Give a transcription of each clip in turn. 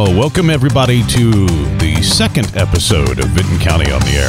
Well, welcome everybody to the second episode of Vinton County on the Air.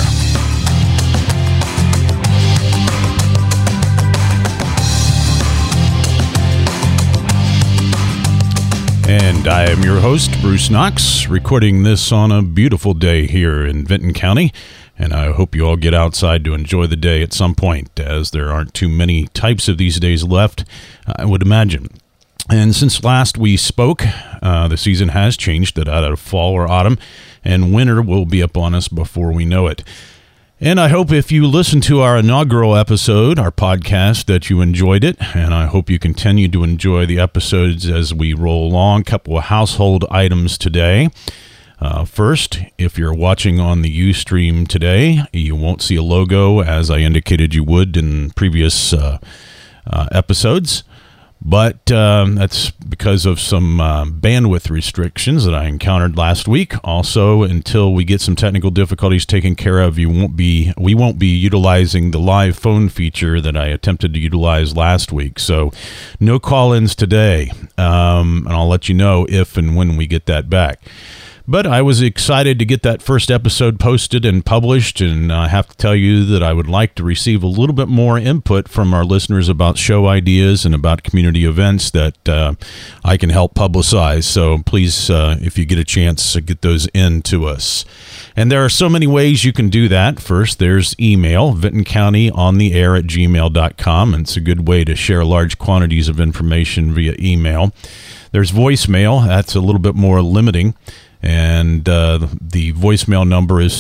And I am your host, Bruce Knox, recording this on a beautiful day here in Vinton County. And I hope you all get outside to enjoy the day at some point, as there aren't too many types of these days left, I would imagine. And since last we spoke, the season has changed out of fall or autumn, and winter will be upon us before we know it. And I hope if you listened to our inaugural episode, our podcast, that you enjoyed it, and I hope you continue to enjoy the episodes as we roll along. A couple of household items today. First, if you're watching on the Ustream today, you won't see a logo as I indicated you would in previous episodes. But that's because of some bandwidth restrictions that I encountered last week. Also, until we get some technical difficulties taken care of, we won't be utilizing the live phone feature that I attempted to utilize last week. So no call-ins today, and I'll let you know if and when we get that back. But I was excited to get that first episode posted and published, and I have to tell you that I would like to receive a little bit more input from our listeners about show ideas and about community events that I can help publicize. So please, if you get a chance, get those in to us. And there are so many ways you can do that. First, there's email, vintoncountyontheair@gmail.com, and it's a good way to share large quantities of information via email. There's voicemail. That's a little bit more limiting. And the voicemail number is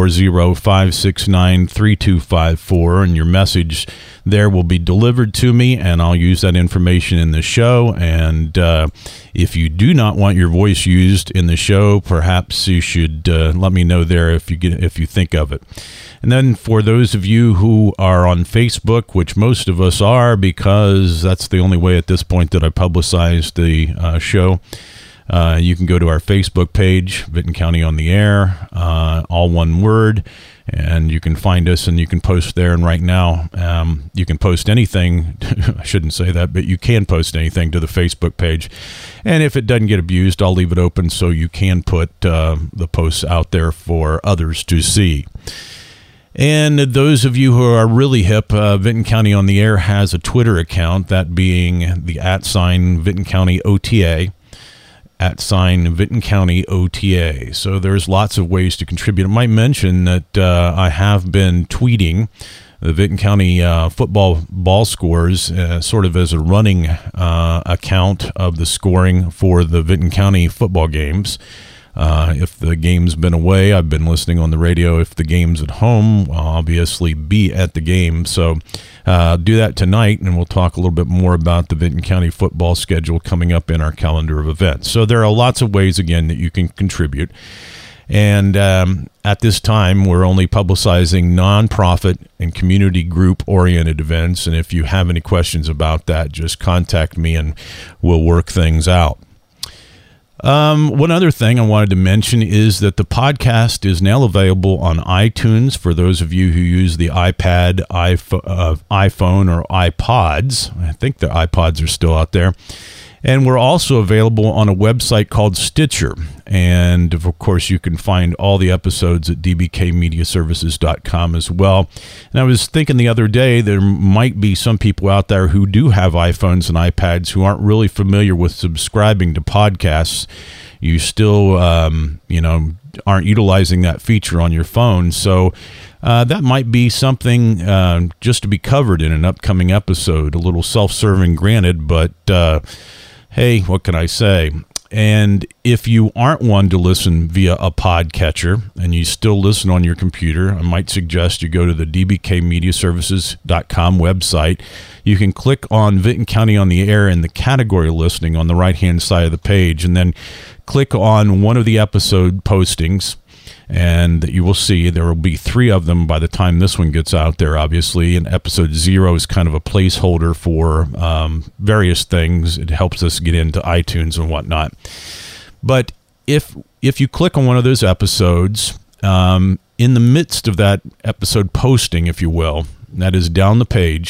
740-569-3254, and your message there will be delivered to me, and I'll use that information in the show. And if you do not want your voice used in the show, perhaps you should let me know there if you think of it. And then for those of you who are on Facebook, which most of us are, because that's the only way at this point that I publicize the show, you can go to our Facebook page, Vinton County on the Air, all one word, and you can find us and you can post there. And right now, you can post anything. I shouldn't say that, but you can post anything to the Facebook page. And if it doesn't get abused, I'll leave it open so you can put the posts out there for others to see. And those of you who are really hip, Vinton County on the Air has a Twitter account, that being the @ Vinton County OTA. @Vinton County OTA. So there's lots of ways to contribute. I might mention that I have been tweeting the Vinton County football ball scores sort of as a running account of the scoring for the Vinton County football games. If the game's been away, I've been listening on the radio. If the game's at home, I'll obviously be at the game. So do that tonight, and we'll talk a little bit more about the Vinton County football schedule coming up in our calendar of events. So there are lots of ways, again, that you can contribute. And at this time, we're only publicizing nonprofit and community group-oriented events. And if you have any questions about that, just contact me, and we'll work things out. One other thing I wanted to mention is that the podcast is now available on iTunes for those of you who use the iPad, iPhone, or iPods. I think the iPods are still out there. And we're also available on a website called Stitcher. And, of course, you can find all the episodes at dbkmediaservices.com as well. And I was thinking the other day there might be some people out there who do have iPhones and iPads who aren't really familiar with subscribing to podcasts. You still, aren't utilizing that feature on your phone. So that might be something just to be covered in an upcoming episode. A little self-serving, granted, but hey, what can I say? And if you aren't one to listen via a podcatcher and you still listen on your computer, I might suggest you go to the dbkmediaservices.com website. You can click on Vinton County on the Air in the category listing on the right-hand side of the page, and then click on one of the episode postings. And you will see there will be 3 of them by the time this one gets out there, obviously. And episode 0 is kind of a placeholder for various things. It helps us get into iTunes and whatnot. But if you click on one of those episodes, in the midst of that episode posting, if you will, that is down the page,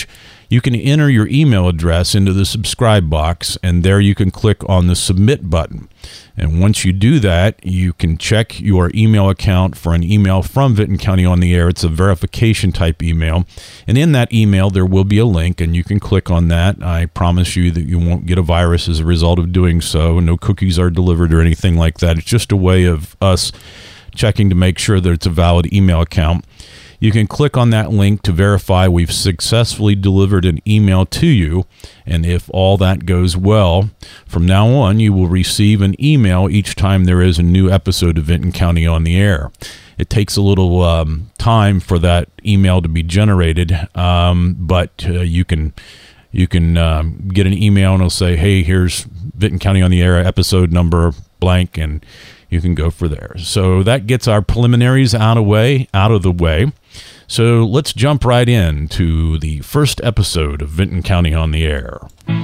you can enter your email address into the subscribe box, and there you can click on the submit button. And once you do that, you can check your email account for an email from Vinton County on the Air. It's a verification type email. And in that email, there will be a link, and you can click on that. I promise you that you won't get a virus as a result of doing so. No cookies are delivered or anything like that. It's just a way of us checking to make sure that it's a valid email account. You can click on that link to verify we've successfully delivered an email to you. And if all that goes well, from now on, you will receive an email each time there is a new episode of Vinton County on the Air. It takes a little time for that email to be generated, but you can get an email and it'll say, hey, here's Vinton County on the Air, episode number blank, and you can go for there. So that gets our preliminaries out of the way. So let's jump right into the first episode of Vinton County on the Air.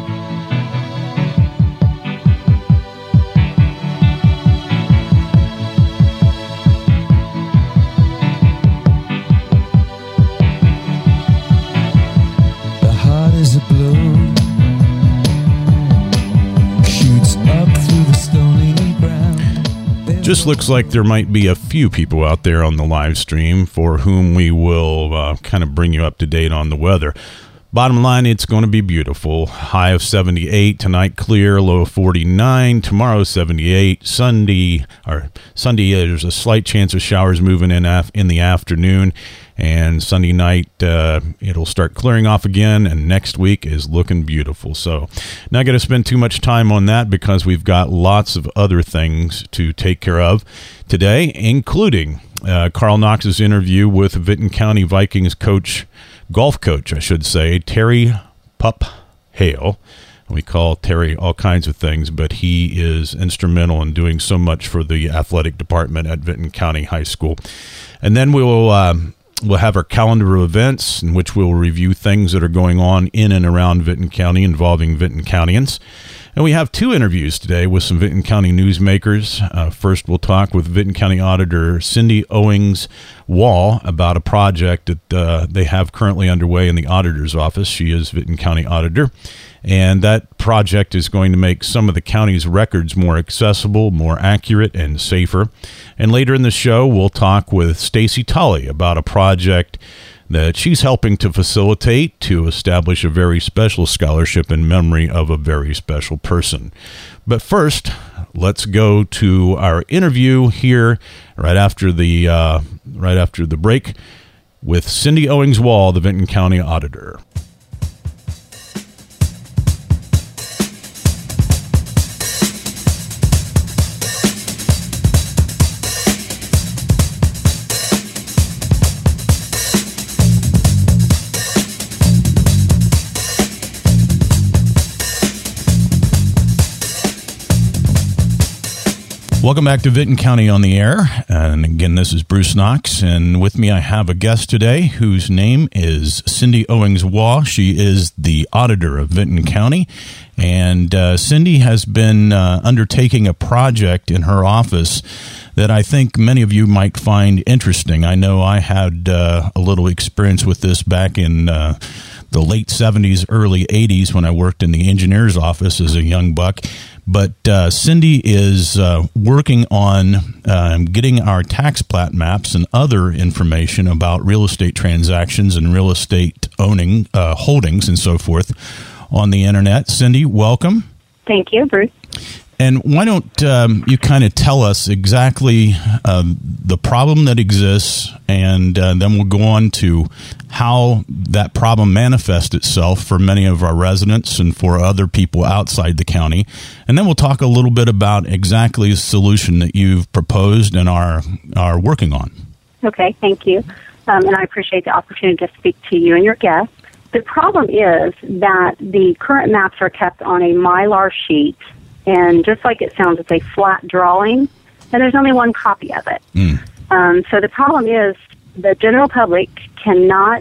The heart is a blow, shoots up through the stony ground. Just looks like there might be a few people out there on the live stream for whom we will kind of bring you up to date on the weather. Bottom line, it's going to be beautiful. High of 78 tonight, clear. Low of 49. Tomorrow 78. Sunday, there's a slight chance of showers moving in the afternoon. And Sunday night, it'll start clearing off again, and next week is looking beautiful. So not going to spend too much time on that because we've got lots of other things to take care of today, including Carl Knox's interview with Vinton County Vikings golf coach, Terry Pup Hale. We call Terry all kinds of things, but he is instrumental in doing so much for the athletic department at Vinton County High School. And then we'll have our calendar of events in which we'll review things that are going on in and around Vinton County involving Vinton Countyans. And we have two interviews today with some Vinton County newsmakers. First, we'll talk with Vinton County Auditor Cindy Owings-Wall about a project that they have currently underway in the auditor's office. She is Vinton County Auditor. And that project is going to make some of the county's records more accessible, more accurate, and safer. And later in the show, we'll talk with Stacy Tully about a project that she's helping to facilitate to establish a very special scholarship in memory of a very special person. But first, let's go to our interview here right after the break with Cindy Owings-Wall, the Vinton County Auditor. Welcome back to Vinton County on the Air. And again, this is Bruce Knox. And with me, I have a guest today whose name is Cindy Owings-Wall. She is the auditor of Vinton County. And Cindy has been undertaking a project in her office that I think many of you might find interesting. I know I had a little experience with this back in the late 70s, early 80s when I worked in the engineer's office as a young buck. But Cindy is working on getting our tax plat maps and other information about real estate transactions and real estate owning, holdings and so forth on the internet. Cindy, welcome. Thank you, Bruce. And why don't you kind of tell us exactly the problem that exists, and then we'll go on to how that problem manifests itself for many of our residents and for other people outside the county. And then we'll talk a little bit about exactly the solution that you've proposed and are working on. Okay, thank you. And I appreciate the opportunity to speak to you and your guests. The problem is that the current maps are kept on a Mylar sheet, and just like it sounds, it's a flat drawing, and there's only one copy of it. So the problem is the general public cannot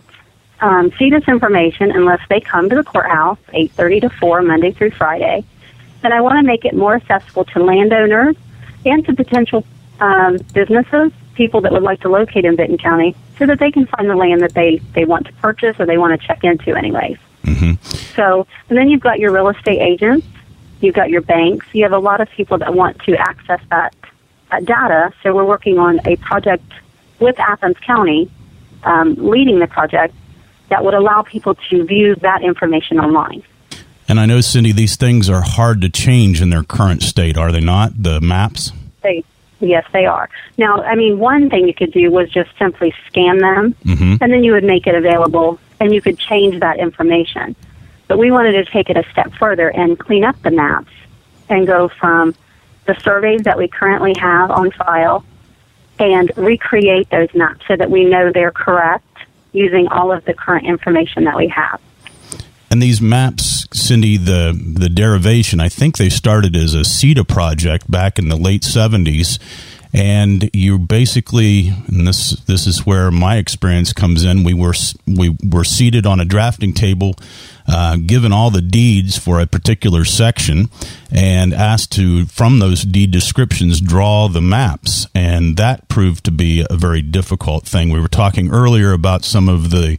see this information unless they come to the courthouse 8:30 to 4, Monday through Friday. And I want to make it more accessible to landowners and to potential businesses, people that would like to locate in Vinton County, so that they can find the land that they want to purchase or they want to check into anyways. So, and then you've got your real estate agents, you've got your banks, you have a lot of people that want to access that data. So we're working on a project with Athens County, leading the project, that would allow people to view that information online. And I know, Cindy, these things are hard to change in their current state, are they not, the maps? Yes, they are. Now, I mean, one thing you could do was just simply scan them, and then you would make it available, and you could change that information. But we wanted to take it a step further and clean up the maps and go from the surveys that we currently have on file and recreate those maps so that we know they're correct using all of the current information that we have. And these maps, Cindy, the derivation, I think they started as a CETA project back in the late 70s. And you basically, and this is where my experience comes in, we were seated on a drafting table, given all the deeds for a particular section, and asked to, from those deed descriptions, draw the maps. And that proved to be a very difficult thing. We were talking earlier about some of the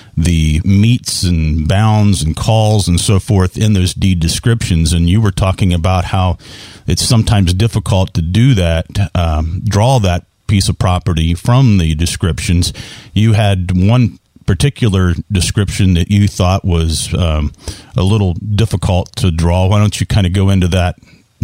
meets and bounds and calls and so forth in those deed descriptions, and you were talking about how it's sometimes difficult to do that, draw that piece of property from the descriptions. You had one particular description that you thought was a little difficult to draw. Why don't you kind of go into that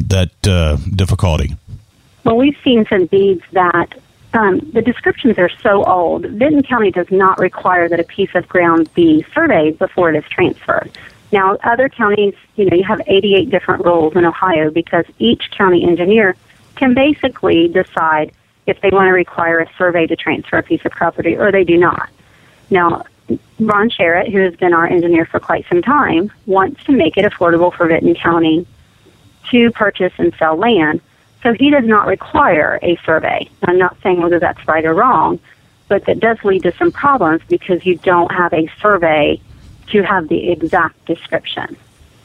difficulty? Well, we've seen some deeds that the descriptions are so old. Vinton County does not require that a piece of ground be surveyed before it is transferred. Now, other counties, you have 88 different rules in Ohio because each county engineer can basically decide if they want to require a survey to transfer a piece of property or they do not. Now, Ron Sherritt, who has been our engineer for quite some time, wants to make it affordable for Vinton County to purchase and sell land. So he does not require a survey. I'm not saying whether that's right or wrong, but that does lead to some problems because you don't have a survey to have the exact description.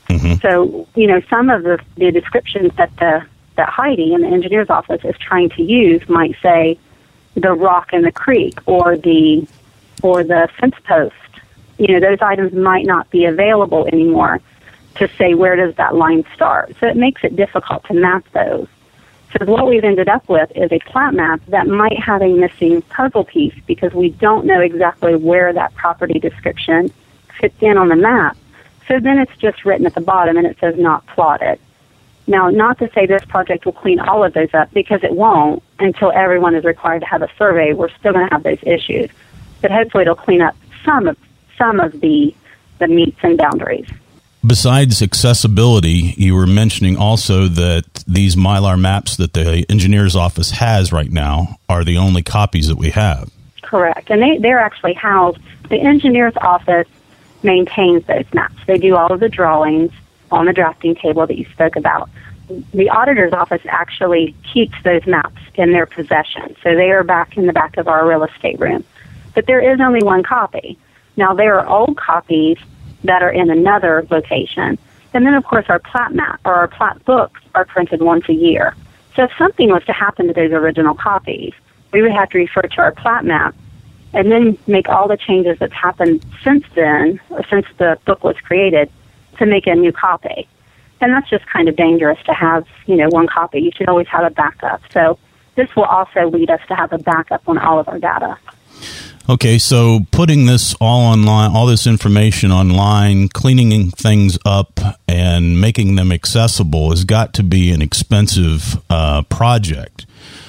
So, some of the descriptions that Heidi in the engineer's office is trying to use might say the rock in the creek or the fence post. Those items might not be available anymore to say where does that line start. So it makes it difficult to map those. So what we've ended up with is a plat map that might have a missing puzzle piece because we don't know exactly where that property description fits in on the map. So then it's just written at the bottom and it says not plotted. Now, not to say this project will clean all of those up because it won't until everyone is required to have a survey. We're still going to have those issues. But hopefully it'll clean up some of the meets and boundaries. Besides accessibility, you were mentioning also that these Mylar maps that the engineer's office has right now are the only copies that we have. Correct. And they're actually housed. The engineer's office maintains those maps. They do all of the drawings on the drafting table that you spoke about. The auditor's office actually keeps those maps in their possession. So they are back in the back of our real estate room. But there is only one copy. Now, there are old copies that are in another location. And then, of course, our plat map or our plat books are printed once a year. So if something was to happen to those original copies, we would have to refer to our plat map and then make all the changes that's happened since then, or since the book was created, to make a new copy. And that's just kind of dangerous to have, one copy. You should always have a backup. So this will also lead us to have a backup on all of our data. Okay, so putting this all online, all this information online, cleaning things up, and making them accessible has got to be an expensive project.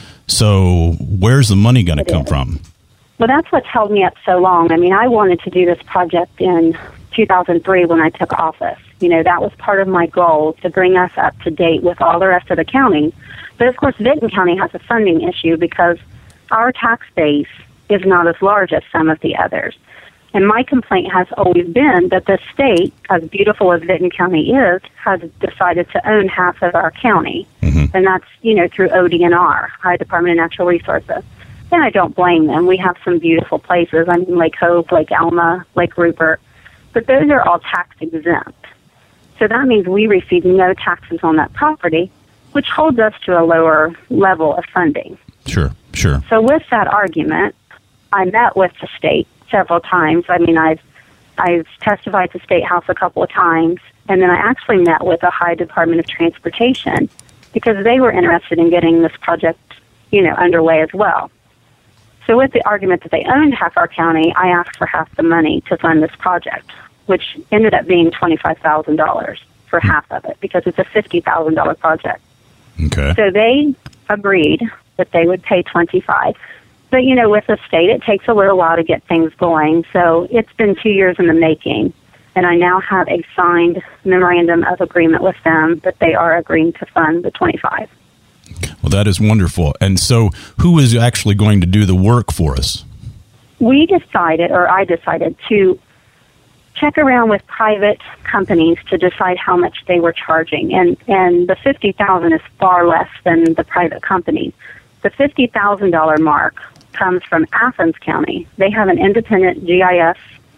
So where's the money going to come from? Well, that's what's held me up so long. I mean, I wanted to do this project in 2003 when I took office. That was part of my goal, to bring us up to date with all the rest of the county. But, of course, Vinton County has a funding issue because our tax base is not as large as some of the others. And my complaint has always been that the state, as beautiful as Vinton County is, has decided to own half of our county. And that's, through ODNR, Ohio Department of Natural Resources. And I don't blame them. We have some beautiful places. I mean, Lake Hope, Lake Alma, Lake Rupert. But those are all tax exempt. So that means we receive no taxes on that property, which holds us to a lower level of funding. Sure. So with that argument, I met with the state several times. I mean, I've I've testified to State House a couple of times, and then I actually met with the Ohio Department of Transportation because they were interested in getting this project, underway as well. So with the argument that they owned half our county, I asked for half the money to fund this project, which ended up being $25,000 for half of it because it's a $50,000 project. Okay. So they agreed that they would pay $25,000. But, with the state, it takes a little while to get things going. So it's been 2 years in the making, and I now have a signed memorandum of agreement with them that they are agreeing to fund the $25,000. Well, that is wonderful. And so who is actually going to do the work for us? I decided to check around with private companies to decide how much they were charging. And the $50,000 is far less than the private companies. The $50,000 mark comes from Athens County. They have an independent GIS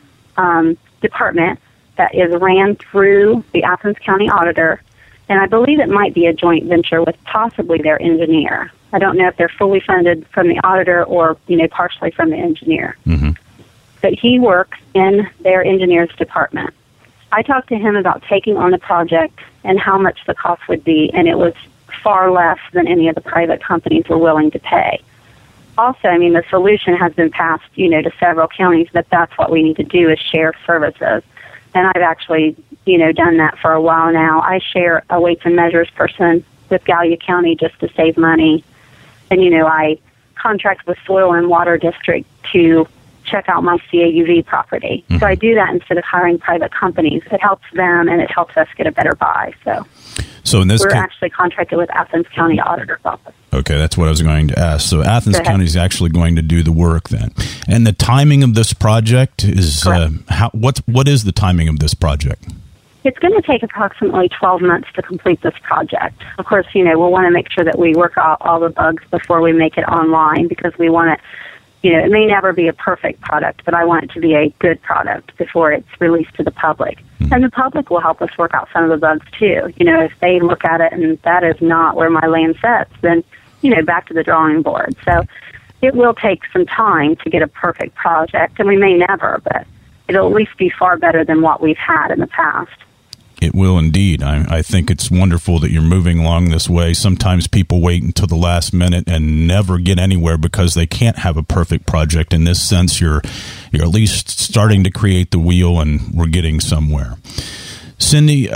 department that is ran through the Athens County auditor, and I believe it might be a joint venture with possibly their engineer. I don't know if they're fully funded from the auditor or, partially from the engineer. Mm-hmm. But he works in their engineer's department. I talked to him about taking on the project and how much the cost would be, and it was far less than any of the private companies were willing to pay. Also, the solution has been passed, to several counties that that's what we need to do is share services. And I've actually, done that for a while now. I share a weights and measures person with Gallia County just to save money. And, I contract with Soil and Water District to check out my CAUV property. Mm-hmm. So I do that instead of hiring private companies. It helps them, and it helps us get a better buy. So in this we're actually contracted with Athens County Auditor's Office. Okay, that's what I was going to ask. So Athens County is actually going to do the work then. And the timing of this project is what is the timing of this project? It's going to take approximately 12 months to complete this project. Of course, we'll want to make sure that we work out all the bugs before we make it online because we want it, it may never be a perfect product, but I want it to be a good product before it's released to the public. Mm-hmm. And the public will help us work out some of the bugs too. If they look at it and that is not where my land sets, then, back to the drawing board. So it will take some time to get a perfect project, and we may never, but it'll at least be far better than what we've had in the past. It will indeed. I think it's wonderful that you're moving along this way. Sometimes people wait until the last minute and never get anywhere because they can't have a perfect project. In this sense, you're at least starting to create the wheel, and we're getting somewhere. Cindy,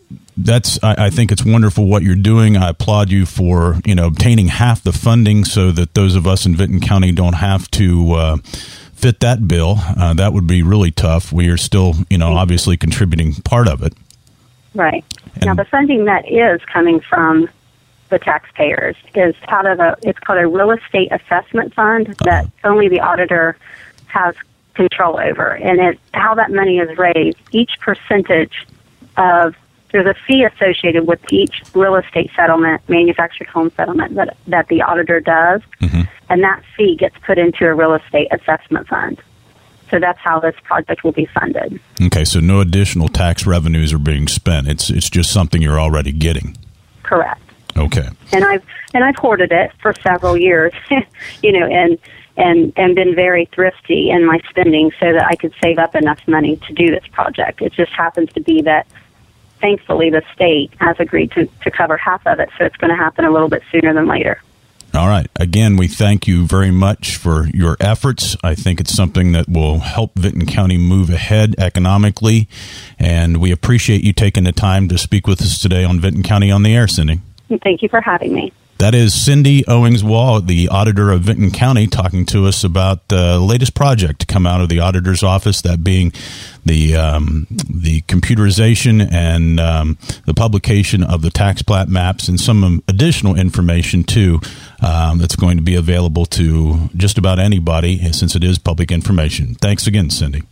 I think it's wonderful what you're doing. I applaud you for obtaining half the funding so that those of us in Vinton County don't have to fit that bill. That would be really tough. We are still, obviously contributing part of it. Right. Now, the funding that is coming from the taxpayers is out of it's called a real estate assessment fund that only the auditor has control over. And how that money is raised, each percentage there's a fee associated with each real estate settlement, manufactured home settlement that the auditor does. Mm-hmm. And that fee gets put into a real estate assessment fund. So that's how this project will be funded. Okay, so no additional tax revenues are being spent. It's just something you're already getting. Correct. Okay. And I've hoarded it for several years, and been very thrifty in my spending so that I could save up enough money to do this project. It just happens to be that, thankfully, the state has agreed to cover half of it, so it's going to happen a little bit sooner than later. All right. Again, we thank you very much for your efforts. I think it's something that will help Vinton County move ahead economically, and we appreciate you taking the time to speak with us today on Vinton County on the Air, Cindy. Thank you for having me. That is Cindy Owings-Wall, the auditor of Vinton County, talking to us about the latest project to come out of the auditor's office, that being the computerization and the publication of the tax plat maps and some additional information, too, that's going to be available to just about anybody since it is public information. Thanks again, Cindy.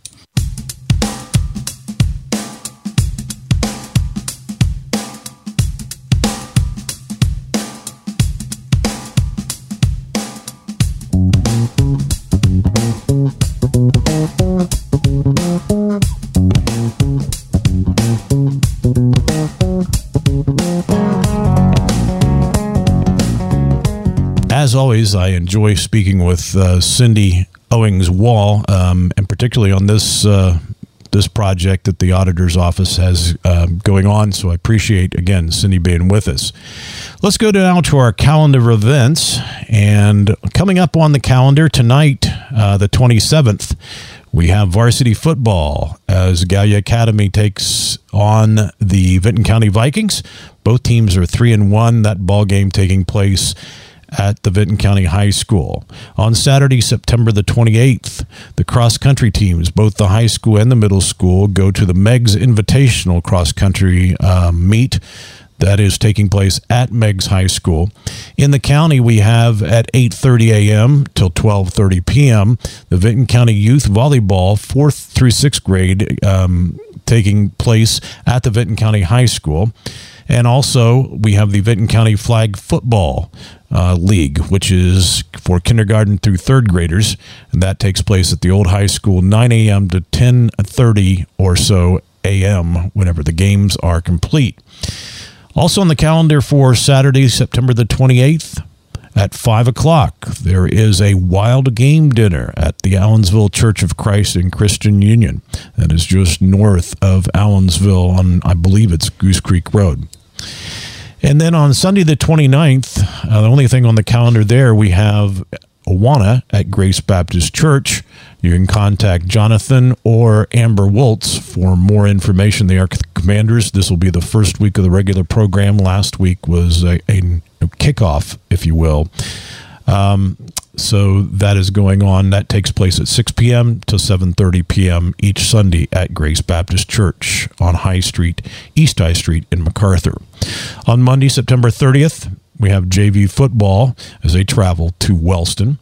As always, I enjoy speaking with Cindy Owings-Wall, and particularly on this this project that the auditor's office has going on. So I appreciate, again, Cindy being with us. Let's go now to our calendar of events. And coming up on the calendar tonight, the 27th, we have varsity football as Gallia Academy takes on the Vinton County Vikings. Both teams are 3-1. That ball game taking place at the Vinton County High School. On Saturday, September the 28th, the cross-country teams, both the high school and the middle school, go to the Meigs Invitational cross-country meet. That is taking place at Meigs High School. In the county, we have at 8:30 a.m. till 12:30 p.m. the Vinton County Youth Volleyball 4th through 6th grade taking place at the Vinton County High School. And also, we have the Vinton County Flag Football League, which is for kindergarten through third graders. And that takes place at the old high school, 9 a.m. to 10:30 or so a.m., whenever the games are complete. Also on the calendar for Saturday, September the 28th, at 5 o'clock, there is a wild game dinner at the Allensville Church of Christ and Christian Union. That is just north of Allensville on, I believe it's Goose Creek Road. And then on Sunday the 29th, the only thing on the calendar there, we have Awana at Grace Baptist Church. You can contact Jonathan or Amber Woltz for more information. They are commanders. This will be the first week of the regular program. Last week was a kickoff, if you will. So that is going on. That takes place at 6 p.m. to 7:30 p.m. each Sunday at Grace Baptist Church on High Street, East High Street in MacArthur. On Monday, September 30th, we have JV football as they travel to Wellston.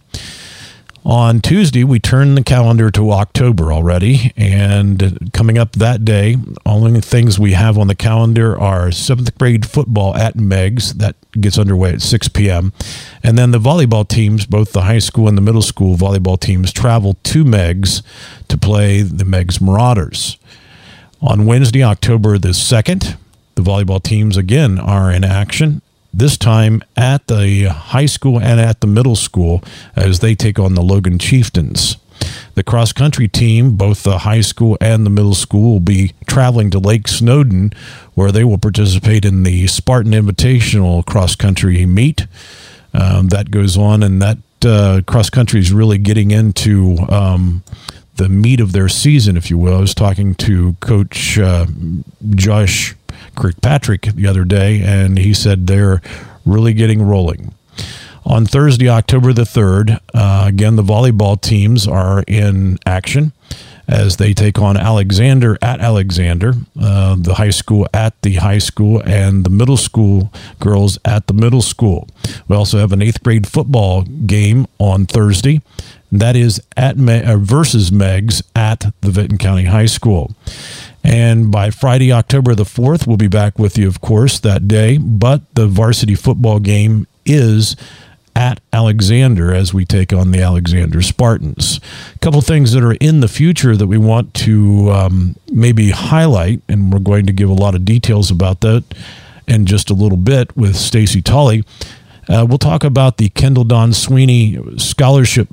On Tuesday, we turn the calendar to October already, and coming up that day, only things we have on the calendar are 7th grade football at Meigs. That gets underway at 6 p.m. And then the volleyball teams, both the high school and the middle school volleyball teams, travel to Meigs to play the Meigs Marauders. On Wednesday, October the 2nd, the volleyball teams again are in action, this time at the high school and at the middle school as they take on the Logan Chieftains. The cross-country team, both the high school and the middle school, will be traveling to Lake Snowden, where they will participate in the Spartan Invitational cross-country meet. That goes on, and that cross-country is really getting into the meat of their season, if you will. I was talking to Coach Josh Kirkpatrick the other day, and he said they're really getting rolling. On Thursday, October the 3rd, again, the volleyball teams are in action as they take on Alexander at Alexander, the high school at the high school, and the middle school girls at the middle school. We also have an 8th grade football game on Thursday. That is at versus Meigs at the Vinton County High School. And by Friday, October the 4th, we'll be back with you, of course, that day. But the varsity football game is at Alexander as we take on the Alexander Spartans. A couple things that are in the future that we want to maybe highlight, and we're going to give a lot of details about that in just a little bit with Stacy Tully. We'll talk about the Kendall Don Sweeney Scholarship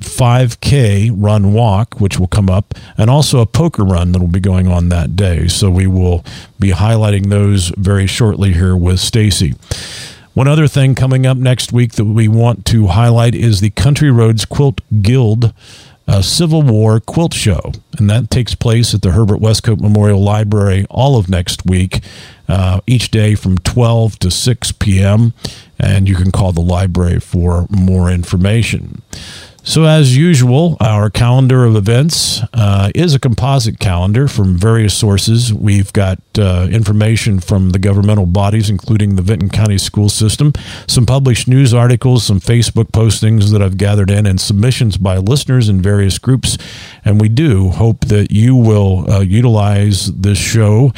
5K run walk, which will come up, and also a poker run that will be going on that day. So we will be highlighting those very shortly here with Stacy. One other thing coming up next week that we want to highlight is the Country Roads Quilt Guild Civil War Quilt Show, and that takes place at the Herbert Westcote Memorial Library all of next week, each day from 12 to 6 p.m., and you can call the library for more information. So as usual, our calendar of events is a composite calendar from various sources. We've got information from the governmental bodies, including the Vinton County School System, some published news articles, some Facebook postings that I've gathered in, and submissions by listeners in various groups. And we do hope that you will utilize this show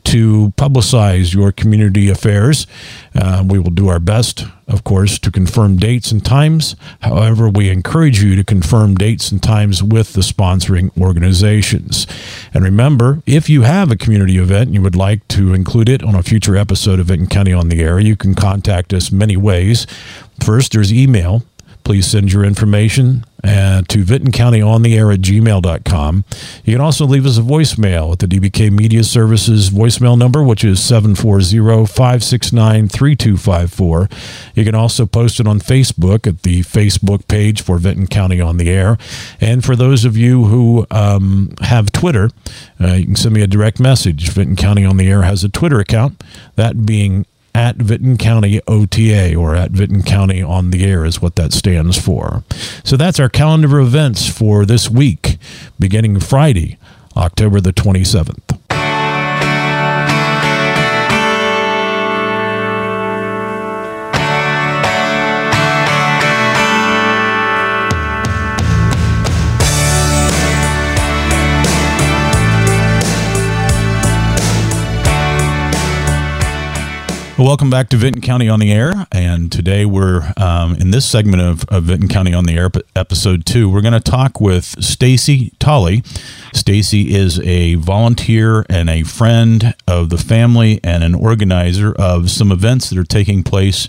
to publicize your community affairs. We will do our best, of course, to confirm dates and times. However, we encourage you to confirm dates and times with the sponsoring organizations. And remember, if you have a community event and you would like to include it on a future episode of Vinton County on the Air, you can contact us many ways. First, there's email. please send your information to VintonCountyOnTheAir@gmail.com. You can also leave us a voicemail at the DBK Media Services voicemail number, which is 740-569-3254. You can also post it on Facebook at the Facebook page for Vinton County on the Air. And for those of you who have Twitter, you can send me a direct message. Vinton County on the Air has a Twitter account, that being at Vinton County OTA, or at Vinton County on the Air is what that stands for. So that's our calendar of events for this week, beginning Friday, October the 27th. Welcome back to Vinton County on the Air, and today we're in this segment of Vinton County on the Air, episode 2. We're going to talk with Stacy Tolley. Stacy is a volunteer and a friend of the family and an organizer of some events that are taking place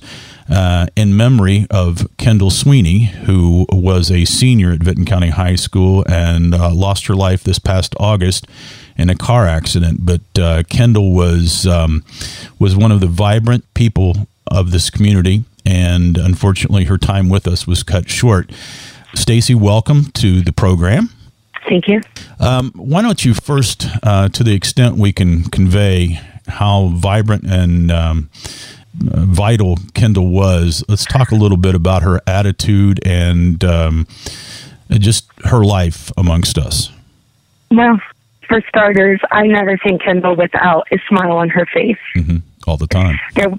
in memory of Kendall Sweeney, who was a senior at Vinton County High School and lost her life this past August in a car accident. But Kendall was one of the vibrant people of this community, and unfortunately her time with us was cut short. Stacy, welcome to the program. Thank you. Why don't you first, to the extent we can convey how vibrant and vital Kendall was, let's talk a little bit about her attitude and just her life amongst us. Well, for starters, I never seen Kendall without a smile on her face. Mm-hmm. All the time.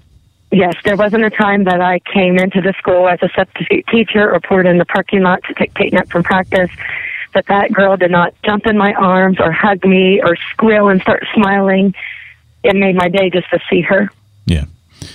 There wasn't a time that I came into the school as a substitute teacher or poured in the parking lot to take Peyton up from practice that girl did not jump in my arms or hug me or squeal and start smiling. It made my day just to see her. Yeah.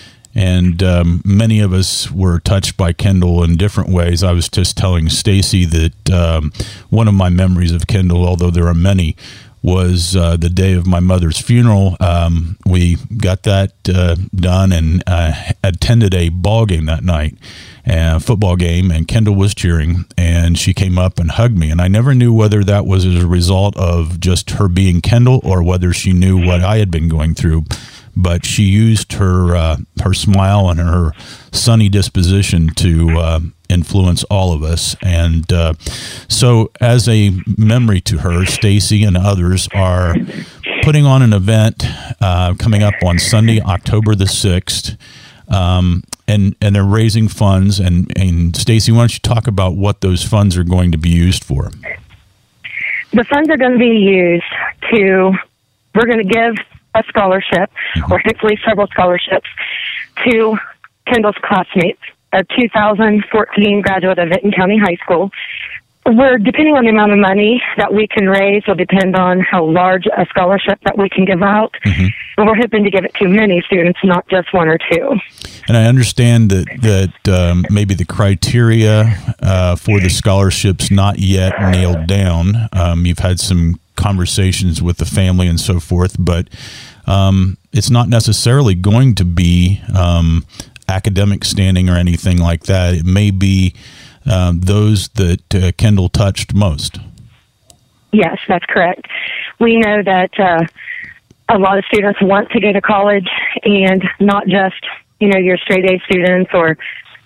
And many of us were touched by Kendall in different ways. I was just telling Stacy that one of my memories of Kendall, although there are many, was the day of my mother's funeral. We got that done and attended a ball game that night, a football game, and Kendall was cheering, and she came up and hugged me. And I never knew whether that was as a result of just her being Kendall or whether she knew what I had been going through. But she used her smile and her sunny disposition to influence all of us. And so as a memory to her, Stacy and others are putting on an event coming up on Sunday, October the 6th, and they're raising funds. And Stacy, why don't you talk about what those funds are going to be used for? The funds are going to be used we're going to give a scholarship, or hopefully several scholarships, to Kendall's classmates, a 2014 graduate of Vinton County High School. Depending on the amount of money that we can raise, will depend on how large a scholarship that we can give out. Mm-hmm. And we're hoping to give it to many students, not just one or two. And I understand that maybe the criteria for the scholarships not yet nailed down. You've had some conversations with the family and so forth, but it's not necessarily going to be academic standing or anything like that. It may be those that Kendall touched most. Yes, that's correct. We know that a lot of students want to go to college, and not just, your straight A students, or,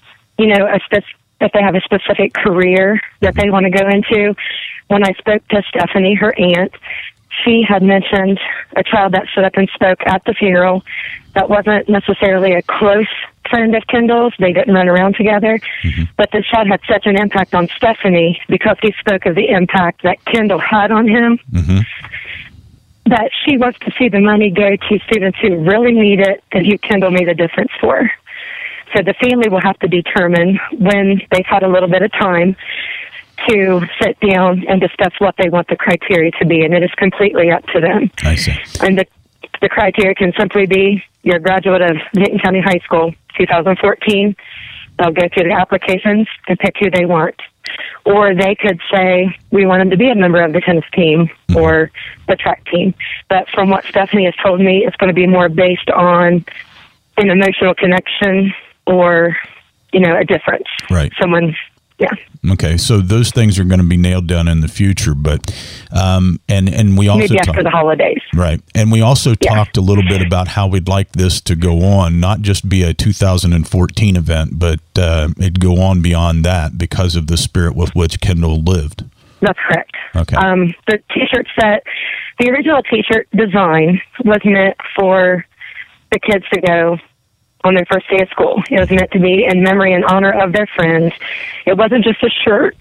if they have a specific career that they want to go into. When I spoke to Stephanie, her aunt, she had mentioned a child that stood up and spoke at the funeral that wasn't necessarily a close friend of Kendall's. They didn't run around together. Mm-hmm. But the child had such an impact on Stephanie because he spoke of the impact that Kendall had on him, mm-hmm. that she wants to see the money go to students who really need it and who Kendall made a difference for. So the family will have to determine, when they've had a little bit of time, to sit down and discuss what they want the criteria to be, and it is completely up to them. I see. And the criteria can simply be you're a graduate of Vinton County High School, 2014. They'll go through the applications and pick who they want. Or they could say, we want them to be a member of the tennis team or the track team. But from what Stephanie has told me, it's going to be more based on an emotional connection or, a difference. Right. Someone Yeah. Okay, so those things are going to be nailed down in the future, but and we also Maybe after the holidays. Right, and we also talked a little bit about how we'd like this to go on, not just be a 2014 event, but it'd go on beyond that because of the spirit with which Kendall lived. That's correct. Okay. The T-shirt set, the original T-shirt design was meant for the kids to go on their first day of school. It was meant to be in memory and honor of their friends. It wasn't just a shirt.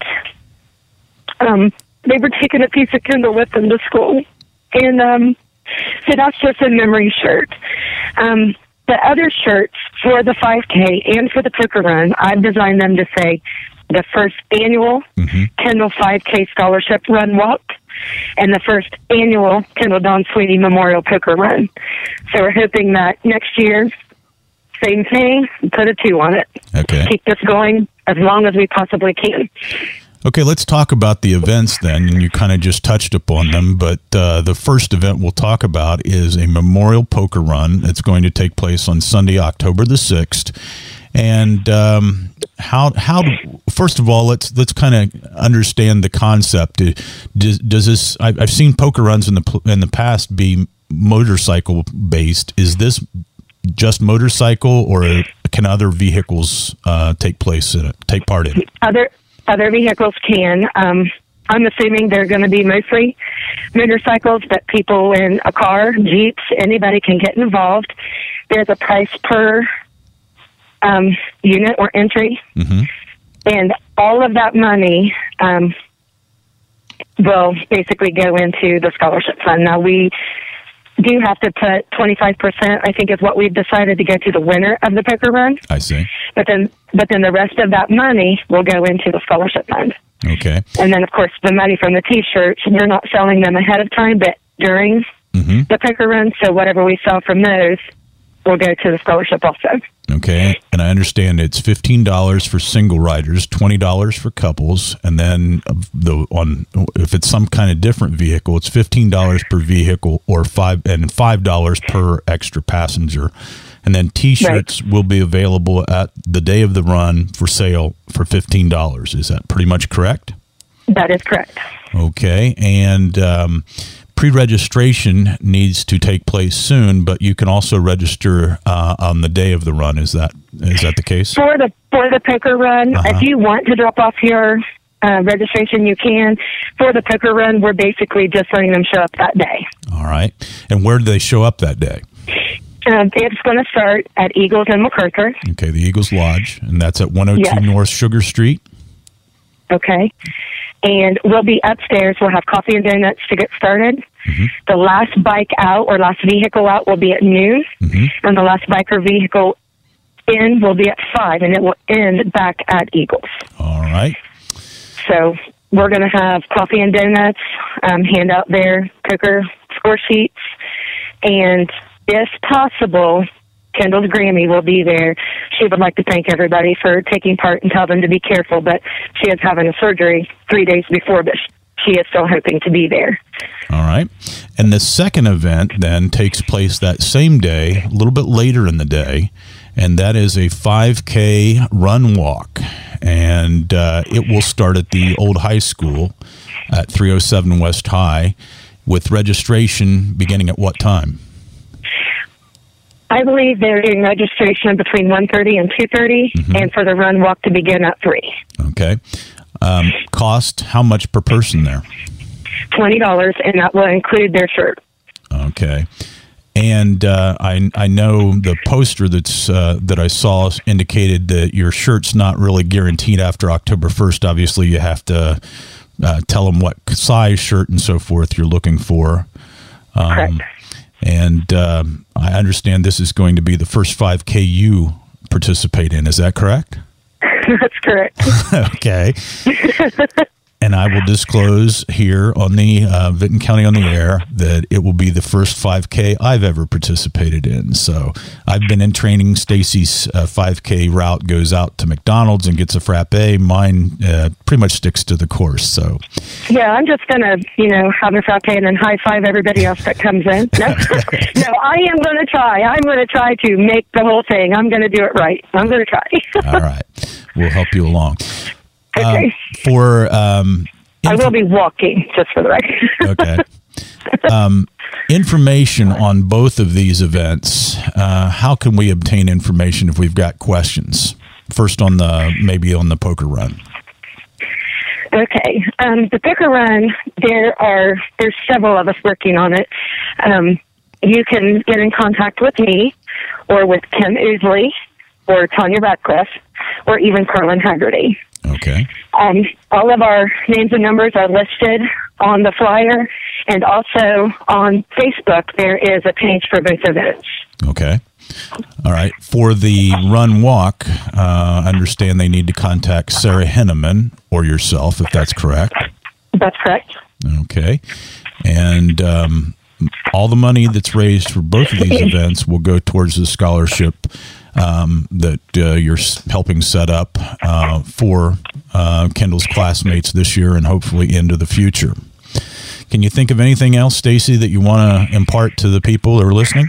They were taking a piece of Kendall with them to school. And so that's just a memory shirt. The other shirts for the 5K and for the poker run, I've designed them to say the first annual Kendall 5K Scholarship Run Walk and the first annual Kendall Don Sweeney Memorial Poker Run. So we're hoping that next year, same thing, put a 2 on it. Okay. Keep this going as long as we possibly can. Okay, let's talk about the events then. And you kind of just touched upon them, but the first event we'll talk about is a memorial poker run that's going to take place on Sunday, October the 6th. And how first of all, let's kind of understand the concept. Does this? I've seen poker runs in the past be motorcycle based. Is this just motorcycle, or can other vehicles take part in it? Other vehicles can. I'm assuming they're going to be mostly motorcycles, but people in a car, Jeeps, anybody can get involved. There's a price per unit or entry, and all of that money will basically go into the scholarship fund. Now, we do have to put 25%, I think, is what we've decided to go to the winner of the poker run. I see. But then the rest of that money will go into the scholarship fund. Okay. And then, of course, the money from the T-shirts, we're not selling them ahead of time, but during the poker run. So whatever we sell from those will go to the scholarship also. Okay, and I understand it's $15 for single riders, $20 for couples, and then if it's some kind of different vehicle, it's $15 per vehicle or $5 per extra passenger. And then T-shirts will be available at the day of the run for sale for $15. Is that pretty much correct? That is correct. Okay, and pre-registration needs to take place soon, but you can also register on the day of the run. Is that the case? For the poker run, if you want to drop off your registration, you can. For the poker run, we're basically just letting them show up that day. All right. And where do they show up that day? It's going to start at Eagles in MacArthur. Okay, the Eagles Lodge, and that's at 102 North Sugar Street. Okay. And we'll be upstairs. We'll have coffee and donuts to get started. The last bike out or last vehicle out will be at noon. And the last bike or vehicle in will be at 5, and it will end back at Eagles. All right. So we're going to have coffee and donuts, hand out their poker score sheets, and if possible, Kendall's Grammy will be there. She would like to thank everybody for taking part and tell them to be careful, but she is having a surgery 3 days before, but she is still hoping to be there. All right. And the second event then takes place that same day, a little bit later in the day, and that is a 5K run walk. And it will start at the old high school at 307 West High, with registration beginning at what time? I believe they're doing registration between 1:30 and 2:30, and for the run walk to begin at 3. Okay. Cost, how much per person there? $20, and that will include their shirt. Okay. And I know the poster that I saw indicated that your shirt's not really guaranteed after October 1st. Obviously, you have to tell them what size shirt and so forth you're looking for. Correct. And I understand this is going to be the first 5K you participate in. Is that correct? That's correct. Okay. And I will disclose here on the Vinton County on the Air that it will be the first 5K I've ever participated in. So I've been in training. Stacy's 5K route goes out to McDonald's and gets a frappe. Mine pretty much sticks to the course. So yeah, I'm just going to, have a frappe and then high five everybody else that comes in. No, no, I am going to try. I'm going to try to make the whole thing. I'm going to do it right. I'm going to try. All right. We'll help you along. Okay. I will be walking, just for the record. Okay. Information on both of these events. How can we obtain information if we've got questions? First, maybe on the poker run. Okay. The poker run, there's several of us working on it. You can get in contact with me or with Kim Oosley or Tanya Ratcliffe or even Carlin Haggerty. Okay. All of our names and numbers are listed on the flyer, and also on Facebook there is a page for both events. Okay. All right. For the run walk, I understand they need to contact Sarah Henneman or yourself, if that's correct. That's correct. Okay. And all the money that's raised for both of these events will go towards the scholarship that you're helping set up for Kendall's classmates this year and hopefully into the future. Can you think of anything else, Stacy, that you want to impart to the people that are listening?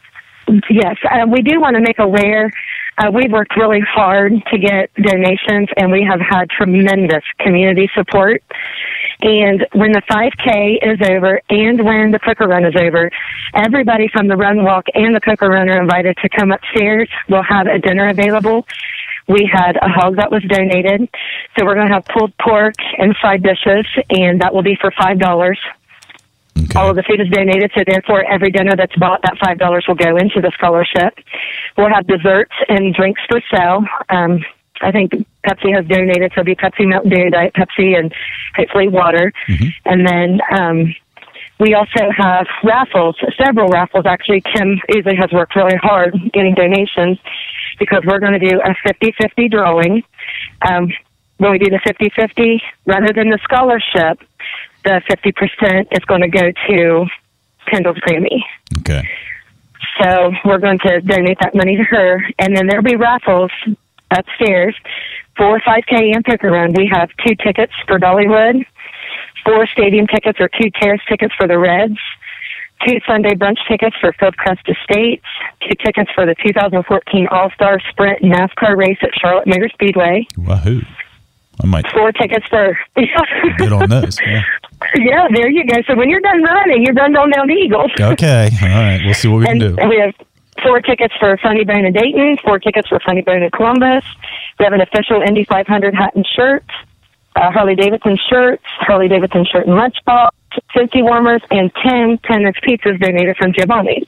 Yes, we do want to make aware. We've worked really hard to get donations, and we have had tremendous community support. And when the 5K is over and when the poker run is over, everybody from the run walk and the poker run are invited to come upstairs. We'll have a dinner available. We had a hog that was donated. So we're going to have pulled pork and side dishes, and that will be for $5. Okay. All of the food is donated, so therefore every dinner that's bought, that $5 will go into the scholarship. We'll have desserts and drinks for sale. I think Pepsi has donated, so it'll be Pepsi, Mountain Dew, Diet Pepsi, and hopefully water. Mm-hmm. And then we also have raffles, several raffles. Actually, Kim Oosley has worked really hard getting donations because we're going to do a 50-50 drawing. When we do the 50-50, rather than the scholarship, the 50% is going to go to Kendall's Grammy. Okay. So we're going to donate that money to her, and then there'll be raffles upstairs for 5K and poker run. We have 2 tickets for Dollywood, 4 stadium tickets or 2 terrace tickets for the Reds, 2 Sunday brunch tickets for Fieldcrest Estates, 2 tickets for the 2014 All-Star Sprint NASCAR race at Charlotte Motor Speedway. Wahoo. I might 4 tickets for get on this. Yeah. Yeah, there you go. So when you're done running, you're done going down to Eagles. Okay. All right. We'll see what we can do. And we have 4 tickets for Funny Bone in Dayton, 4 tickets for Funny Bone in Columbus. We have an official Indy 500 hat and shirt, Harley-Davidson shirts, Harley-Davidson shirt and lunchbox, 50 warmers, and 10 Penix pizzas donated from Giovanni.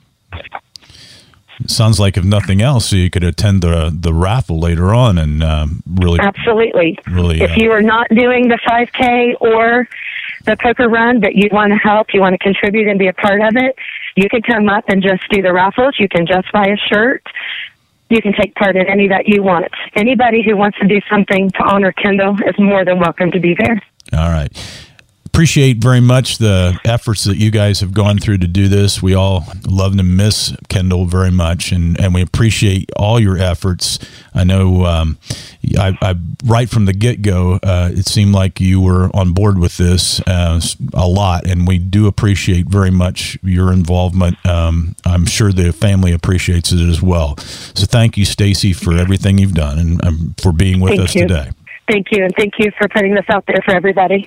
Sounds like, if nothing else, you could attend the raffle later on and really... Absolutely. Really, if you are not doing the 5K or the poker run, but you want to help, you want to contribute and be a part of it, you can come up and just do the raffles. You can just buy a shirt. You can take part in any that you want. Anybody who wants to do something to honor Kendall is more than welcome to be there. All right. Appreciate very much the efforts that you guys have gone through to do this. We all love and miss Kendall very much, and we appreciate all your efforts. I know I right from the get-go, it seemed like you were on board with this a lot, and we do appreciate very much your involvement. I'm sure the family appreciates it as well. So thank you, Stacy, for everything you've done and for being with us today. Thank you, and thank you for putting this out there for everybody.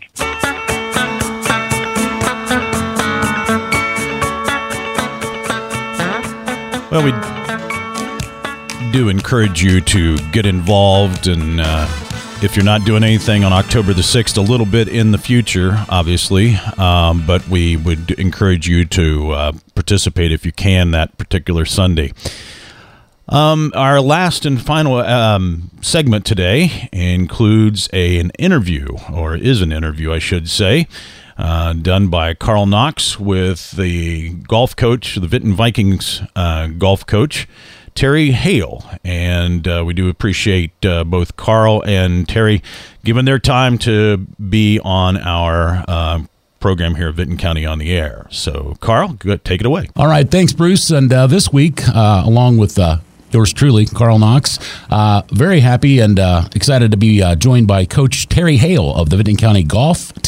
Well, we do encourage you to get involved, and if you're not doing anything on October the 6th, a little bit in the future, obviously, but we would encourage you to participate if you can that particular Sunday. Our last and final segment today includes an interview, or is an interview, I should say, done by Carl Knox with the golf coach, the Vinton Vikings golf coach, Terry Hale. And we do appreciate both Carl and Terry giving their time to be on our program here at Vinton County on the Air. So, Carl, take it away. All right. Thanks, Bruce. And this week, along with yours truly, Carl Knox, very happy and excited to be joined by Coach Terry Hale of the Vinton County Golf Team.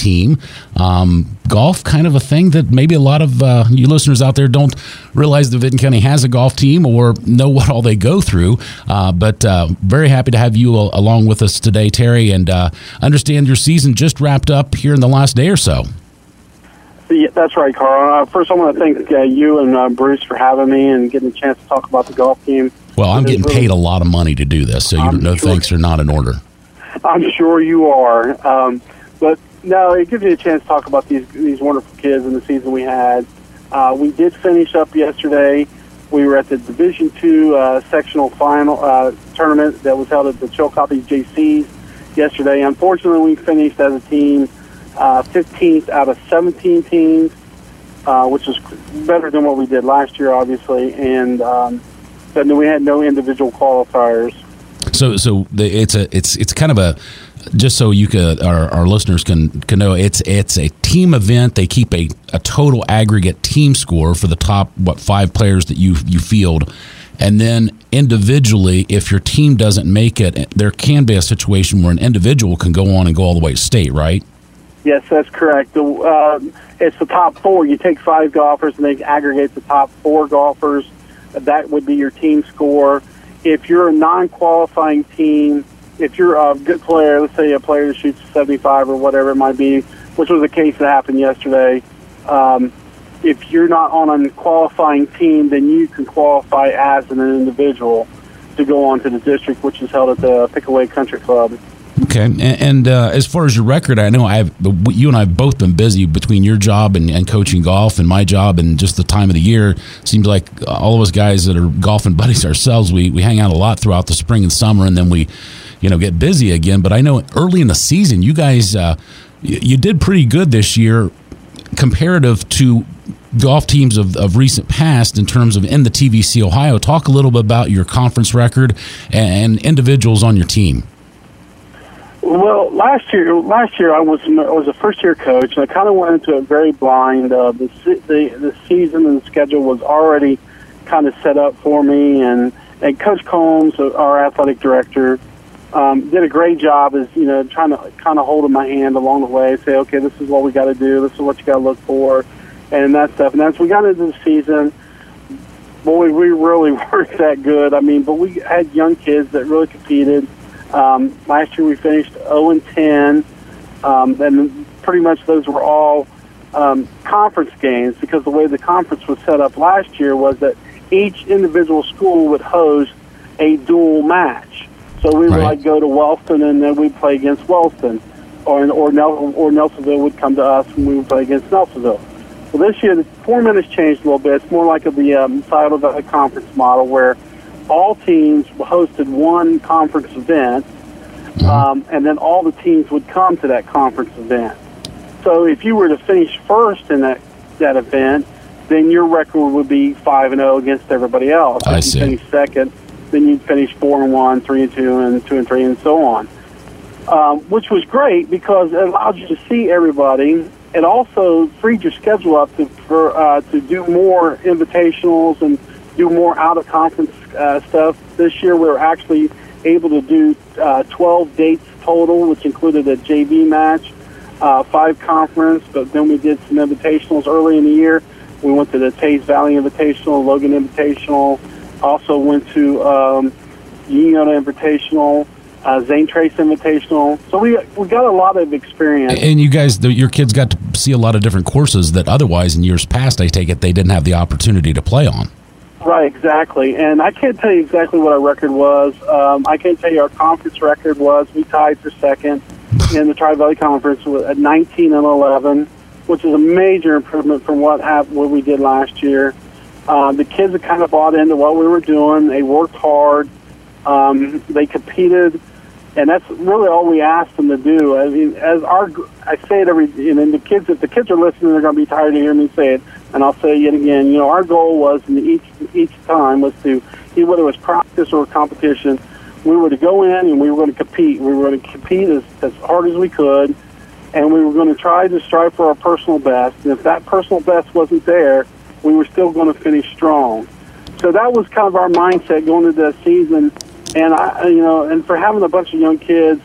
team. Golf, kind of a thing that maybe a lot of you listeners out there don't realize that Vinton County has a golf team or know what all they go through. But very happy to have you along with us today, Terry, and understand your season just wrapped up here in the last day or so. Yeah, that's right, Carl. First, I want to thank you and Bruce for having me and getting a chance to talk about the golf team. Well, I'm getting paid a lot of money to do this, so thanks are not in order. I'm sure you are. But no, it gives you a chance to talk about these wonderful kids and the season we had. We did finish up yesterday. We were at the Division II sectional final tournament that was held at the Chillicothe JCs yesterday. Unfortunately, we finished as a team 15th out of 17 teams, which is better than what we did last year, obviously. And but we had no individual qualifiers. So it's kind of a, just so you could our listeners can know, it's a team event. They keep a total aggregate team score for the top 5 players that you field, and then individually, if your team doesn't make it, there can be a situation where an individual can go on and go all the way to state, right? Yes, that's correct. It's the top 4. You take 5 golfers and they aggregate the top 4 golfers. That would be your team score. If you're a non-qualifying team, if you're a good player, let's say a player that shoots 75 or whatever it might be, which was the case that happened yesterday, if you're not on a qualifying team, then you can qualify as an individual to go on to the district, which is held at the Pickaway Country Club. Okay, and as far as your record, I know you and I have both been busy between your job and coaching golf and my job and just the time of the year. Seems like all of us guys that are golfing buddies ourselves, we hang out a lot throughout the spring and summer, and then we, get busy again. But I know early in the season, you guys, you did pretty good this year comparative to golf teams of recent past in terms of in the TVC Ohio. Talk a little bit about your conference record and individuals on your team. Well, last year I was a first-year coach, and I kind of went into it very blind. The season and the schedule was already kind of set up for me, and Coach Combs, our athletic director, did a great job as trying to kind of holding my hand along the way, say, okay, this is what we got to do, this is what you got to look for, and that stuff. And as we got into the season, boy, we really weren't that good. I mean, but we had young kids that really competed. Last year we finished 0-10, and pretty much those were all conference games, because the way the conference was set up last year was that each individual school would host a dual match. So we would like go to Wellston, and then we'd play against Wellston, or Nelsonville would come to us and we would play against Nelsonville. Well, this year the format has changed a little bit. It's more like the Scioto Valley Conference model, where all teams hosted one conference event, and then all the teams would come to that conference event. So if you were to finish first in that event, then your record would be 5-0 against everybody else. I see. If you finish second, then you'd finish 4-1, 3-2, and 2-3, and so on. Which was great because it allowed you to see everybody. It also freed your schedule up to do more invitationals and do more out-of-conference stuff. This year we were actually able to do 12 dates total, which included a JV match, 5 conference, but then we did some invitationals early in the year. We went to the Taze Valley Invitational, Logan Invitational, also went to Uniona Invitational, Zane Trace Invitational. So we got a lot of experience. And you guys, your kids got to see a lot of different courses that otherwise in years past, I take it, they didn't have the opportunity to play on. Right, exactly. And I can't tell you exactly what our record was. I can tell you our conference record was, we tied for second in the Tri-Valley Conference at 19-11, which is a major improvement from what we did last year. The kids have kind of bought into what we were doing. They worked hard. They competed, and that's really all we asked them to do. I mean, I say it and the kids, if the kids are listening, they're going to be tired of hearing me say it, and I'll say it again. Our goal was each time was to, whether it was practice or competition, we were to go in and we were going to compete. We were going to compete as hard as we could, and we were going to try to strive for our personal best. And if that personal best wasn't there, we were still going to finish strong. So that was kind of our mindset going into that season. And and for having a bunch of young kids,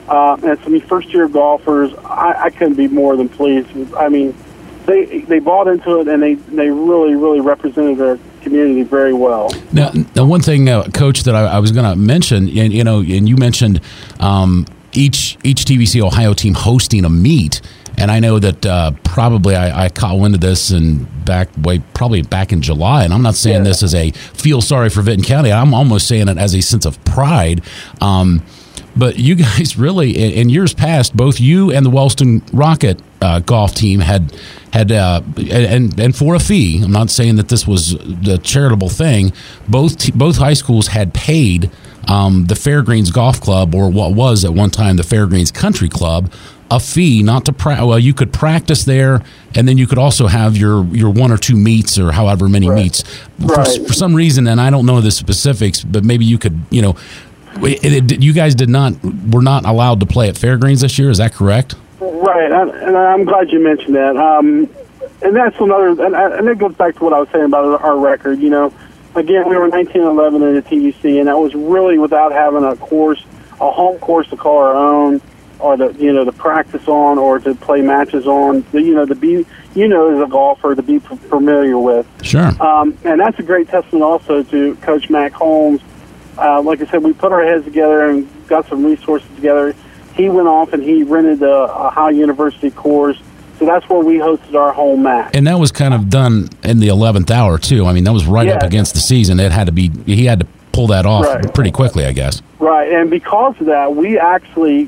and some first-year golfers. I couldn't be more than pleased. I mean, they bought into it, and they really, really represented their community very well. Now one thing, Coach, that I was going to mention, and you mentioned each TVC Ohio team hosting a meet. And I know that probably I caught wind of this probably back in July. And I'm not saying this as a feel sorry for Vinton County. I'm almost saying it as a sense of pride. But you guys really, in years past, both you and the Wellston Rocket golf team had and for a fee. I'm not saying that this was the charitable thing. Both high schools had paid the Fairgreens Golf Club, or what was at one time the Fairgreens Country Club, a fee not to you could practice there, and then you could also have your one or two meets, or however many meets. For some reason, and I don't know the specifics, but maybe you could, you guys were not allowed to play at Fairgreens this year. Is that correct? Right, and I'm glad you mentioned that. And that's another, and it goes back to what I was saying about our record. Again, we were 1911 in the TVC, and that was really without having a home course to call our own, or to practice on, or to play matches on. To be, as a golfer, to be familiar with. Sure. And that's a great testament also to Coach Mac Holmes. Like I said, we put our heads together and got some resources together. He went off and he rented a Ohio University course. So that's where we hosted our home match. And that was kind of done in the 11th hour, too. I mean, that was right up against the season. He had to pull that off pretty quickly, I guess. Right, and because of that, we actually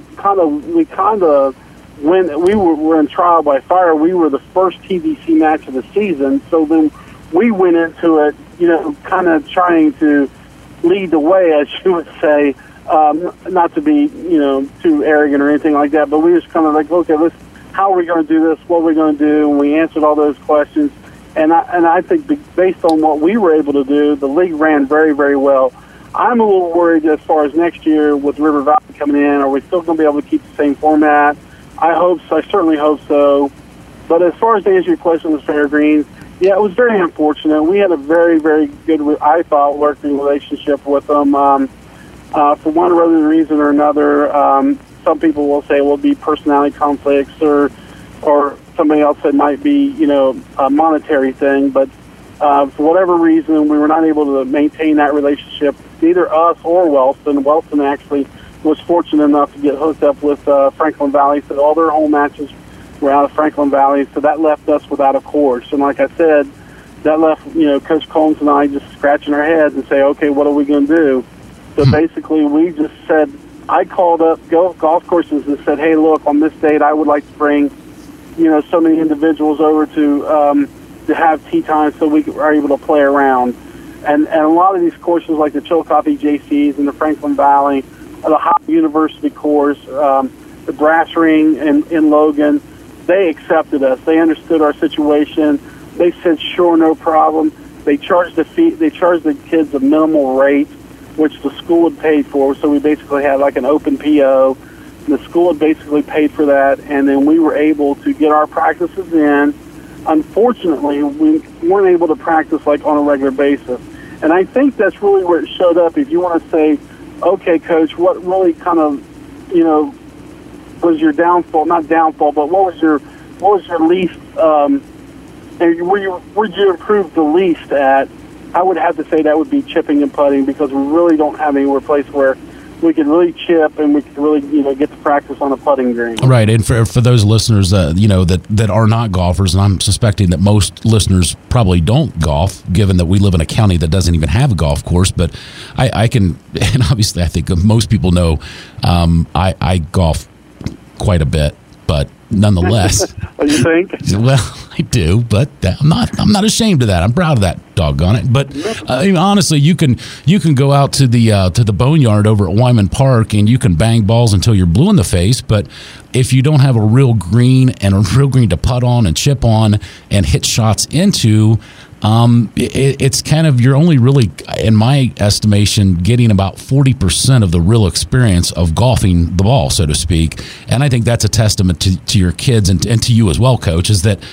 when we were in trial by fire, we were the first TVC match of the season. So then we went into it, kind of trying to lead the way, as you would say, not to be, too arrogant or anything like that, but we just kind of like, okay, how are we going to do this? What are we going to do? And we answered all those questions. And I think based on what we were able to do, the league ran very, very well. I'm a little worried as far as next year with River Valley coming in. Are we still going to be able to keep the same format? I certainly hope so. But as far as to answer your question with Fairgreens, it was very unfortunate. We had a very, very good, I thought, working relationship with them. For one or other reason or another, some people will say it will be personality conflicts or somebody else that might be, a monetary thing. But for whatever reason, we were not able to maintain that relationship, neither us or Wellston. Wellston actually was fortunate enough to get hooked up with Franklin Valley, so all their home matches were out of Franklin Valley, so that left us without a course. And like I said, that left, Coach Combs and I just scratching our heads and say, okay, what are we going to do? So basically we just said, I called up golf courses and said, hey, look, on this date I would like to bring, so many individuals over to have tee time so we are able to play around. And a lot of these courses like the Chillicothe JCs and the Franklin Valley, the Ohio University course, the Brass Ring in Logan, they accepted us. They understood our situation. They said, sure, no problem. They charged the fee. They charged the kids a minimal rate, which the school had paid for. So we basically had like an open PO. The school had basically paid for that, and then we were able to get our practices in. Unfortunately, we weren't able to practice like on a regular basis. And I think that's really where it showed up. If you want to say, okay, Coach, what really kind of, was your downfall? Not downfall, but what was your least? Where did you improve the least at? I would have to say that would be chipping and putting, because we really don't have anywhere place where we can really chip and we can really get to practice on a putting green. Right, and for those listeners that are not golfers, and I'm suspecting that most listeners probably don't golf, given that we live in a county that doesn't even have a golf course. But I can, and obviously I think most people know, I golf quite a bit, but nonetheless. What do you think? Well, I do, but I'm not ashamed of that. I'm proud of that, doggone it. But honestly, you can go out to the boneyard over at Wyman Park and you can bang balls until you're blue in the face. But if you don't have a real green to putt on and chip on and hit shots into, it's kind of, you're only really, in my estimation, getting about 40% of the real experience of golfing the ball, so to speak. And I think that's a testament to your kids and to you as well, Coach, is that,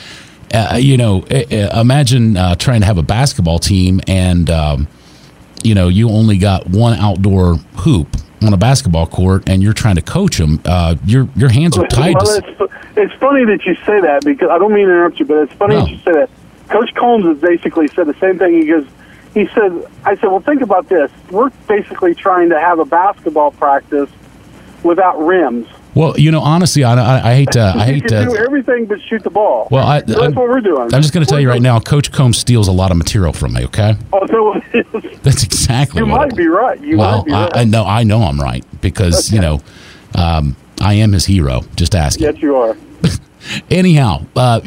imagine trying to have a basketball team and, you only got one outdoor hoop on a basketball court and you're trying to coach them, your hands are tied. Well, it's funny that you say that, because I don't mean to interrupt you, but it's funny that you say that. Coach Combs has basically said the same thing. I said, well, think about this. We're basically trying to have a basketball practice without rims. Well, honestly, I hate you can do everything but shoot the ball. Well, so that's what we're doing. I'm just going to tell you right now, Coach Combs steals a lot of material from me. Okay. Oh, so it is. That's exactly. You might be right. Well, I know I'm right, because okay. I am his hero. Just asking. Yes, you are. Anyhow,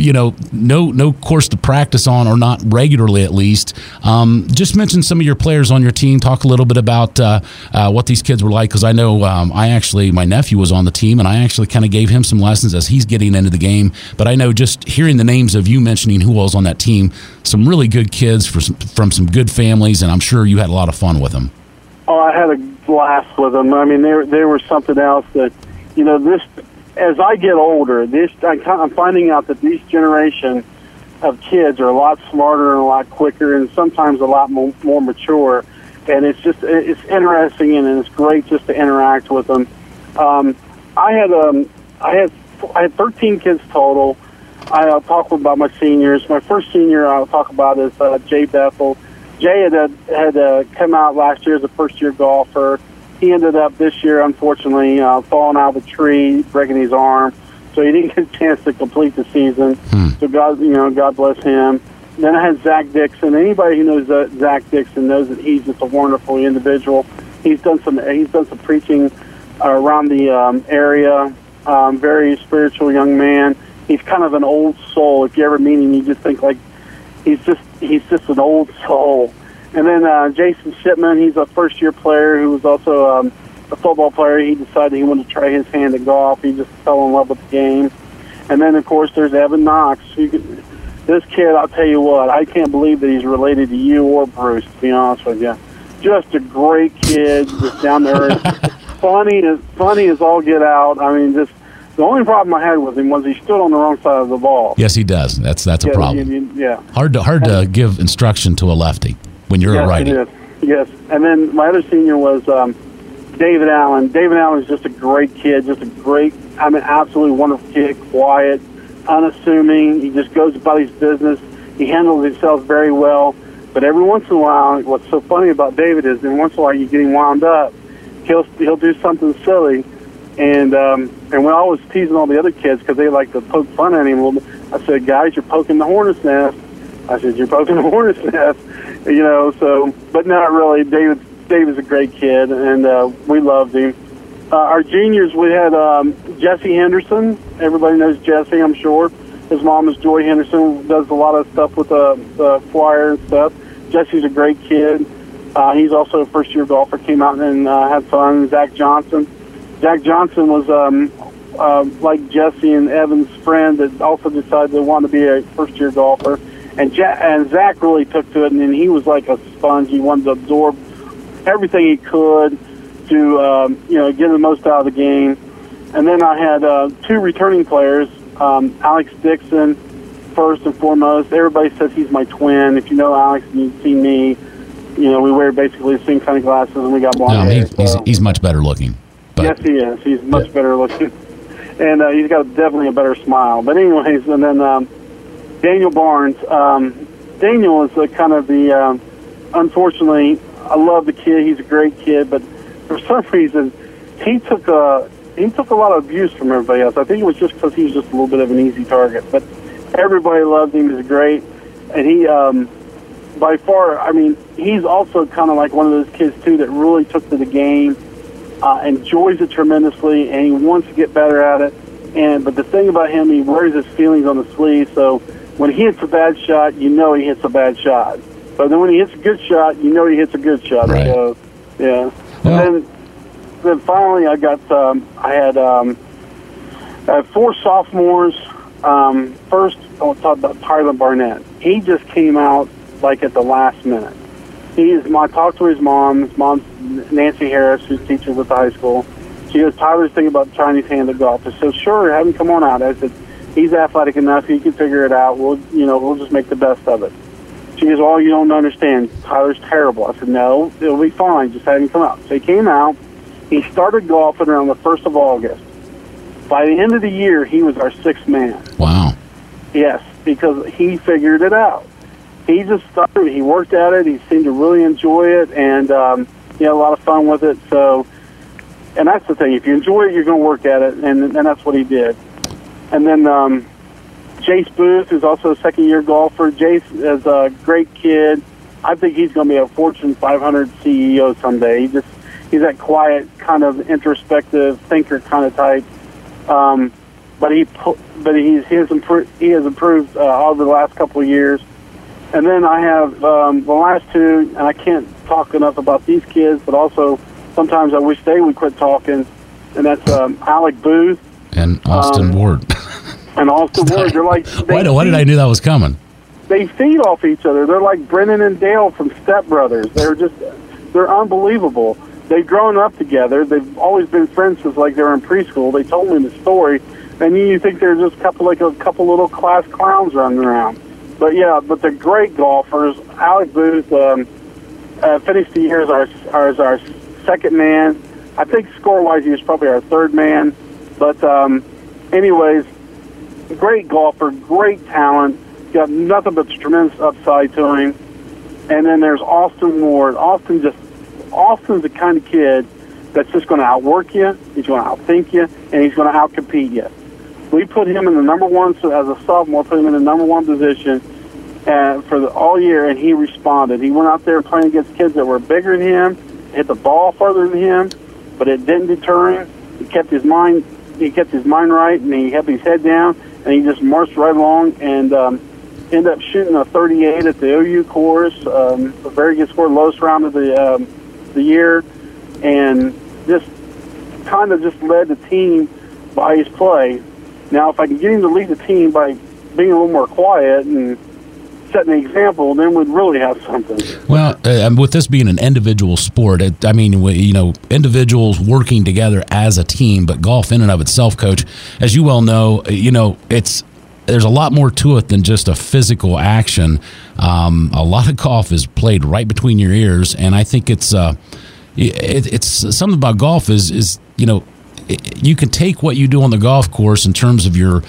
no course to practice on, or not regularly at least. Just mention some of your players on your team. Talk a little bit about what these kids were like, because I know my nephew was on the team, and I actually kind of gave him some lessons as he's getting into the game. But I know just hearing the names of you mentioning who was on that team, some really good kids from some good families, and I'm sure you had a lot of fun with them. Oh, I had a blast with them. I mean, they were something else that, this. As I get older, I'm finding out that this generation of kids are a lot smarter and a lot quicker, and sometimes a lot more mature. And it's interesting, and it's great just to interact with them. I had 13 kids total. I'll talk about my seniors. My first senior I'll talk about is Jay Bethel. Jay had come out last year as a first-year golfer. He ended up this year, unfortunately, falling out of a tree, breaking his arm, so he didn't get a chance to complete the season. So God bless him. Then I had Zach Dixon. Anybody who knows Zach Dixon knows that he's just a wonderful individual. He's done some preaching around the area. Very spiritual young man. He's kind of an old soul. If you ever meet him, you just think like he's just an old soul. And then Jason Shipman, he's a first-year player who was also a football player. He decided he wanted to try his hand at golf. He just fell in love with the game. And then, of course, there's Evan Knox. This kid, I'll tell you what, I can't believe that he's related to you or Bruce, to be honest with you. Just a great kid, just down there. funny as all get out. I mean, just the only problem I had with him was he stood on the wrong side of the ball. Yes, he does. That's a problem. Yeah. Hard to give instruction to a lefty when you're a righty. Yes. And then my other senior was David Allen. David Allen is just a great kid, absolutely wonderful kid, quiet, unassuming. He just goes about his business. He handles himself very well. But every once in a while, what's so funny about David is, every once in a while you get him wound up, he'll do something silly. And when I was teasing all the other kids because they like to poke fun at him a little bit, I said, guys, you're poking the hornet's nest. I said, you're poking the hornet's nest. But not really. David's a great kid, and we loved him. Our juniors, we had Jesse Henderson. Everybody knows Jesse, I'm sure. His mom is Joy Henderson, does a lot of stuff with the flyer and stuff. Jesse's a great kid. He's also a first-year golfer, came out and had fun. Zach Johnson. Zach Johnson was like Jesse and Evan's friend that also decided they wanted to be a first-year golfer. And Zach really took to it, and he was like a sponge. He wanted to absorb everything he could to, get the most out of the game. And then I had two returning players, Alex Dixon, first and foremost. Everybody says he's my twin. If you know Alex and you've seen me, we wear basically the same kind of glasses, and we got blonde hair. He's much better looking. But. Yes, he is. He's much better looking. And he's got definitely a better smile. But anyways, and then Daniel Barnes. Daniel is kind of the, unfortunately, I love the kid. He's a great kid, but for some reason, he took a lot of abuse from everybody else. I think it was just because he was just a little bit of an easy target. But everybody loved him. He's great. And he, by far, he's also kind of like one of those kids, too, that really took to the game, enjoys it tremendously, and he wants to get better at it. But the thing about him, he wears his feelings on the sleeve, so when he hits a bad shot, he hits a bad shot. But then when he hits a good shot, he hits a good shot. Right. So, yeah. Well, and then finally, I had 4 sophomores. First, I'll talk about Tyler Barnett. He just came out like at the last minute. I talked to his mom. His mom's Nancy Harris, who's teacher with the high school. She goes, Tyler's thinking about trying his hand at golf. I said, sure, have him come on out. I said, he's athletic enough. He can figure it out. We'll just make the best of it. She goes, you don't understand. Tyler's terrible. I said, no, it'll be fine. Just have him come out. So he came out. He started golfing around the 1st of August. By the end of the year, he was our 6th man. Wow. Yes, because he figured it out. He just started. He worked at it. He seemed to really enjoy it, and he had a lot of fun with it. So, and that's the thing. If you enjoy it, you're going to work at it, and that's what he did. And then Jace Booth, who's also a second-year golfer. Jace is a great kid. I think he's going to be a Fortune 500 CEO someday. He's that quiet, kind of introspective thinker kind of type. But he has improved over the last couple of years. And then I have the last two, and I can't talk enough about these kids, but also sometimes I wish they would quit talking. And that's Alec Booth and Austin Ward. And Austin Ward. They're like, why did I knew that was coming? They feed off each other. They're like Brennan and Dale from Step Brothers. They're unbelievable. They've grown up together. They've always been friends since like they were in preschool. They told me the story, and you think they're just a couple little class clowns running around. But they're great golfers. Alec Booth finished the year as our second man. I think score-wise he was probably our third man. But anyways, great golfer, great talent. Got nothing but tremendous upside to him. And then there's Austin Ward. Austin's the kind of kid that's just going to outwork you, he's going to outthink you, and he's going to outcompete you. We put him in the number one, so as a sophomore, put him in the number one position for all year, and he responded. He went out there playing against kids that were bigger than him, hit the ball further than him, but it didn't deter him. He kept his mind right, and he kept his head down, and he just marched right along and ended up shooting a 38 at the OU course, a very good score, lowest round of the year, and just kind of just led the team by his play. Now, if I can get him to lead the team by being a little more quiet and setting an example, then we'd really have something. Well, with this being an individual sport, individuals working together as a team, but golf in and of itself, Coach, as you well know, there's a lot more to it than just a physical action. A lot of golf is played right between your ears, and I think it's something about golf is you can take what you do on the golf course in terms of your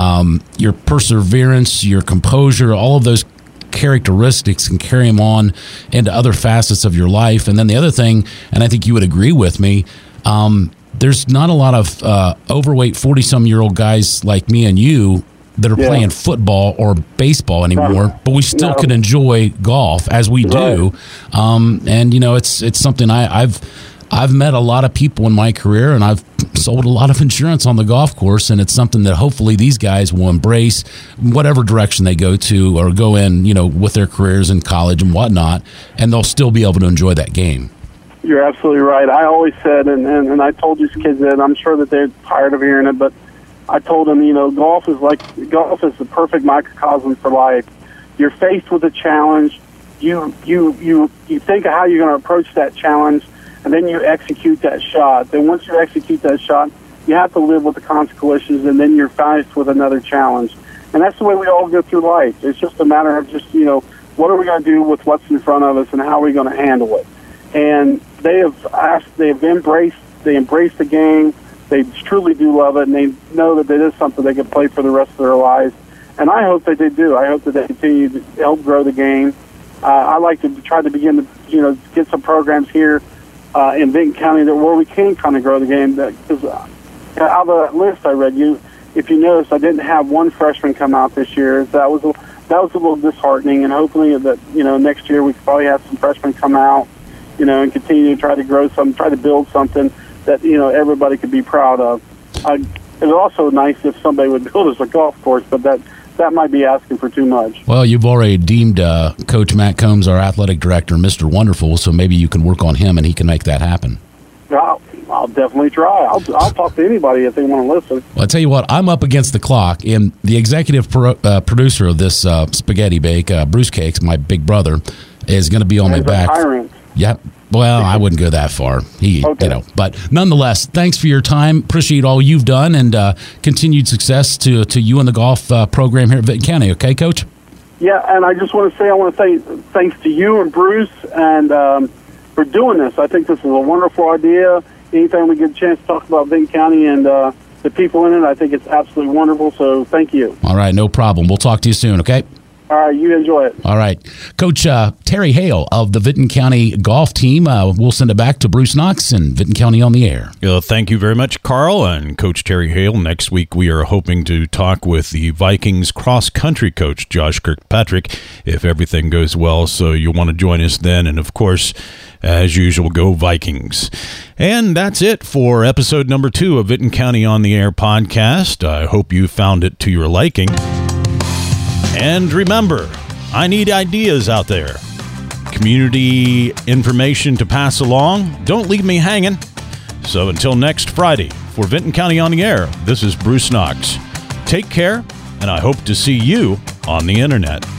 perseverance, your composure, all of those characteristics, and carry them on into other facets of your life. And then the other thing, and I think you would agree with me, there's not a lot of overweight 40-some-year-old guys like me and you that are playing football or baseball anymore, but we still can enjoy golf as we do. And it's something I've met a lot of people in my career, and I've sold a lot of insurance on the golf course, and it's something that hopefully these guys will embrace whatever direction they go to or go in, with their careers in college and whatnot, and they'll still be able to enjoy that game. You're absolutely right. I always said, and I told these kids that, I'm sure that they're tired of hearing it, but I told them, golf is the perfect microcosm for life. You're faced with a challenge. You think of how you're going to approach that challenge, and then you execute that shot. Then once you execute that shot, you have to live with the consequences, and then you're faced with another challenge. And that's the way we all go through life. It's just a matter of what are we going to do with what's in front of us, and how are we going to handle it? And they embrace the game. They truly do love it, and they know that it is something they can play for the rest of their lives. And I hope that they do. I hope that they continue to help grow the game. I like to try to begin to, get some programs here in Benton County where we can kind of grow the game. Because out of the list I read, if you notice, I didn't have one freshman come out this year. That was a little disheartening, and hopefully that next year we could probably have some freshmen come out, and continue to try to grow try to build something that everybody could be proud of. It's also nice if somebody would build us a golf course, but that might be asking for too much. Well, you've already deemed Coach Matt Combs, our athletic director, Mr. Wonderful, so maybe you can work on him and he can make that happen. I'll definitely try. I'll talk to anybody if they want to listen. Well, I tell you what, I'm up against the clock, and the executive producer of this Spaghetti Bake, Bruce Cakes, my big brother, is going to be on my back. Tyrant. Yep. Well, I wouldn't go that far. But nonetheless, thanks for your time. Appreciate all you've done, and continued success to you and the golf program here at Benton County. Okay, Coach? Yeah, and I just want to say thanks to you and Bruce and for doing this. I think this is a wonderful idea. anytime we get a chance to talk about Vinton County and the people in it, I think it's absolutely wonderful. So thank you. All right, no problem. We'll talk to you soon, okay? All right, you enjoy it. All right. Coach Terry Hale of the Vinton County golf team. We'll send it back to Bruce Knox and Vinton County on the Air. Thank you very much, Carl and Coach Terry Hale. Next week, we are hoping to talk with the Vikings cross-country coach, Josh Kirkpatrick, if everything goes well. So you'll want to join us then. And, of course, as usual, go Vikings. And that's it for episode number 2 of Vinton County on the Air podcast. I hope you found it to your liking. And remember, I need ideas out there. Community information to pass along. Don't leave me hanging. So until next Friday, for Vinton County on the Air, this is Bruce Knox. Take care, and I hope to see you on the internet.